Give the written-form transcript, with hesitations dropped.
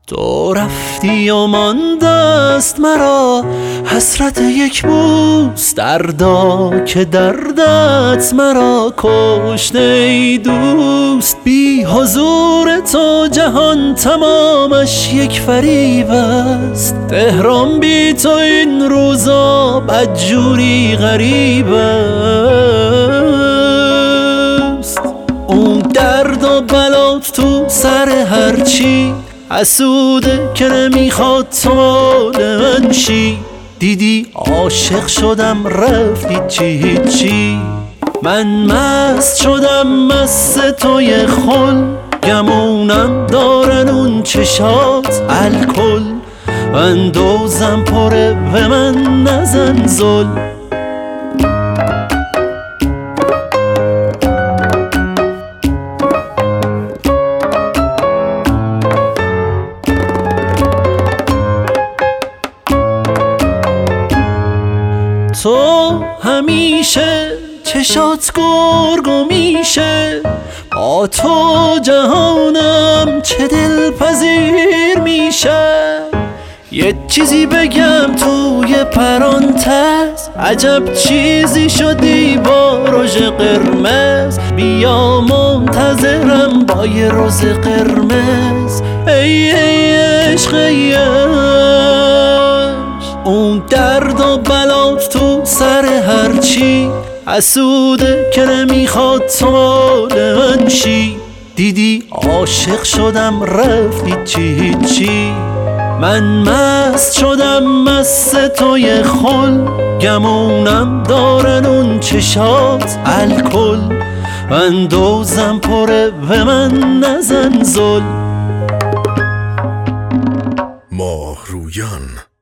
تو رفتی و ماندست مرا حسرت یک بوس، دردا که دردت مرا کشته ای دوست. بی حضور تو جهان تمامش یک فریب است، تهران بی تو این روزا بدجوری غریب است. اون درد و بلات تو سر هرچی حسوده که نمیخواد تو مال من شی. دیدی عاشق شدم رفتی چی هیچی، من مست شدم مست توی خل. گمونم دارن اون چشات الکل، اندوزم پره و من نزن زل. تو همیشه چشات گرگو میشه، با تو جهانم چه دلپذیر میشه. یه چیزی بگم توی پرانتز، عجب چیزی شدی با رژ قرمز. بیا منتظرم با یه روز قرمز، ای عشق ای عشق. اون درد و بلات تو سر هرچی حسوده که نمیخواد تو مال من شی. دیدی عاشق شدم رفتی چی هیچی، من مست شدم مست توی خل. گمونم دارن اون چشات الکل، اندوزم پره و من نزن زل. ماهرویان